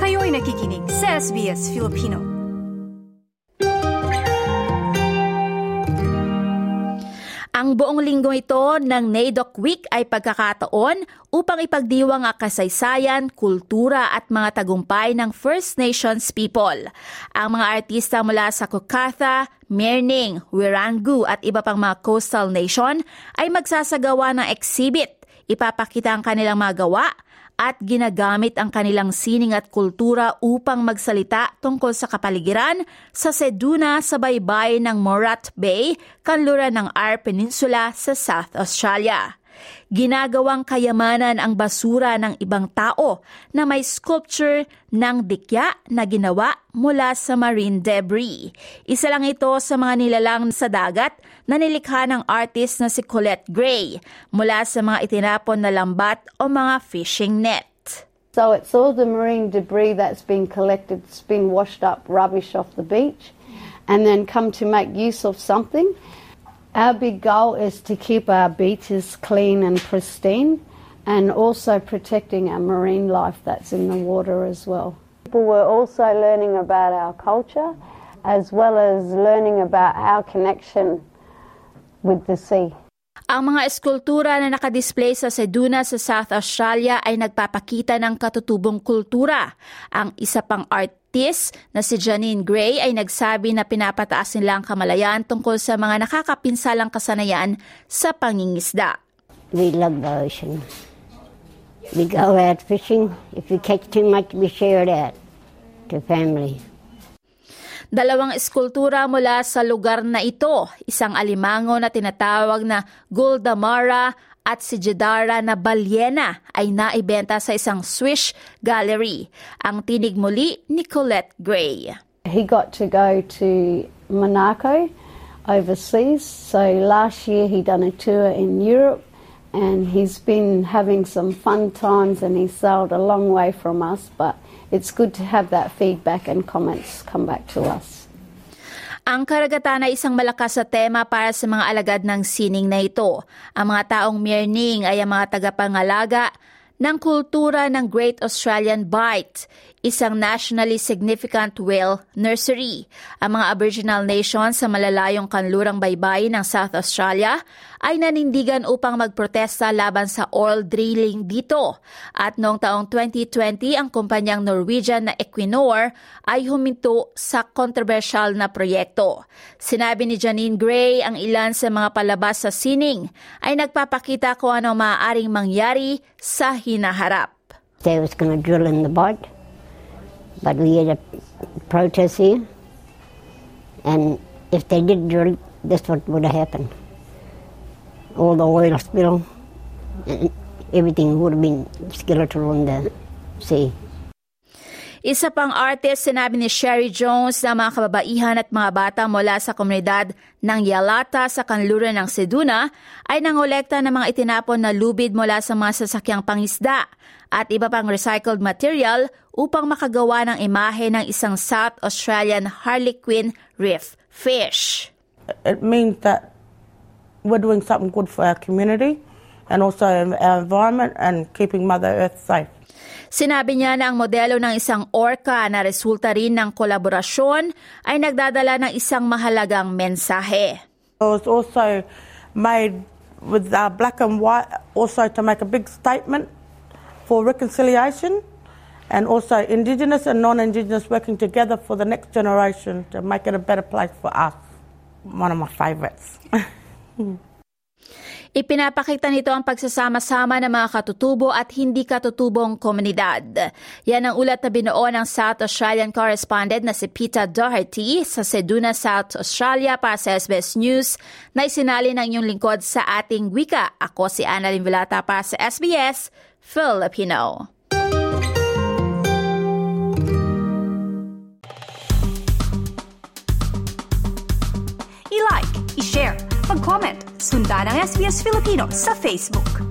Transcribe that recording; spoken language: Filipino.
Kayo'y nakikinig sa SBS Filipino. Ang buong linggo ito ng NAIDOC Week ay pagkakataon upang ipagdiwang ang kasaysayan, kultura at mga tagumpay ng First Nations people. Ang mga artista mula sa Kokatha, Mirning, Wirangu at iba pang mga coastal nation ay magsasagawa ng exhibit. Ipapakita ang kanilang mga gawa at ginagamit ang kanilang sining at kultura upang magsalita tungkol sa kapaligiran sa Ceduna sa baybay ng Morat Bay, kanluran ng Eyre Peninsula sa South Australia. Ginagawang kayamanan ang basura ng ibang tao na may sculpture ng dikya na ginawa mula sa marine debris. Isa lang ito sa mga nilalang sa dagat na nilikha ng artist na si Colette Gray mula sa mga itinapon na lambat o mga fishing net. So it's all the marine debris that's been collected, it's been washed up rubbish off the beach and then come to make use of something. Our big goal is to keep our beaches clean and pristine and also protecting our marine life that's in the water as well. People were also learning about our culture as well as learning about our connection with the sea. Ang mga eskultura na nakadisplay sa Ceduna sa South Australia ay nagpapakita ng katutubong kultura. Ang isa pang artist na si Janine Gray ay nagsabi na pinapataas nila ang kamalayan tungkol sa mga nakakapinsalang kasanayan sa pangingisda. We love the ocean. We go out fishing. If we catch too much, we share it out to family. Dalawang eskultura mula sa lugar na ito, isang alimango na tinatawag na Guldamara at si Jedara na balyena ay naibenta sa isang Swiss gallery. Ang tinig muli ni Colette Gray. He got to go to Monaco overseas. So last year he done a tour in Europe and he's been having some fun times and he sailed a long way from us, but it's good to have that feedback and comments come back to us. Ang karagatan ay isang malakas na tema para sa mga alagad ng sining na ito. Ang mga taong Mirning ay ang mga tagapangalaga ng kultura ng Great Australian Bight, isang nationally significant whale nursery. Ang mga Aboriginal nations sa malalayong kanlurang baybay ng South Australia ay nanindigan upang magprotesta laban sa oil drilling dito. At noong taong 2020, ang kumpanyang Norwegian na Equinor ay huminto sa kontrobersyal na proyekto. Sinabi ni Janine Gray ang ilan sa mga palabas sa sining ay nagpapakita kung ano maaaring mangyari sa hinaharap. They was going to drill in the Bight, but we had a protest here, and if they did drill, that's what would have happened. All the oil spill, and everything would have been skeletal on the sea. Isa pang artist, sinabi ni Sherry Jones na mga kababaihan at mga bata mula sa komunidad ng Yalata sa kanluran ng Ceduna ay nangolekta ng mga itinapon na lubid mula sa mga sasakyang pangisda at iba pang recycled material upang makagawa ng imahe ng isang South Australian Harlequin reef fish. It means that we're doing something good for our community and also our environment and keeping Mother Earth safe. Sinabi niya na ang modelo ng isang orca na resulta rin ng kolaborasyon ay nagdadala ng isang mahalagang mensahe. It was also made with black and white also to make a big statement for reconciliation and also Indigenous and non-Indigenous working together for the next generation to make it a better place for us. One of my favourites. Ipinapakita nito ang pagsasama-sama ng mga katutubo at hindi katutubong komunidad. Yan ang ulat na binuo ng South Australian correspondent na si Peter Doherty sa Ceduna, South Australia para sa SBS News na isinali ng inyong lingkod sa ating wika. Ako si Annalyn Vilata para sa SBS Filipino. I-like, i-share, mag-comment, sundan ang SBS Filipino sa Facebook.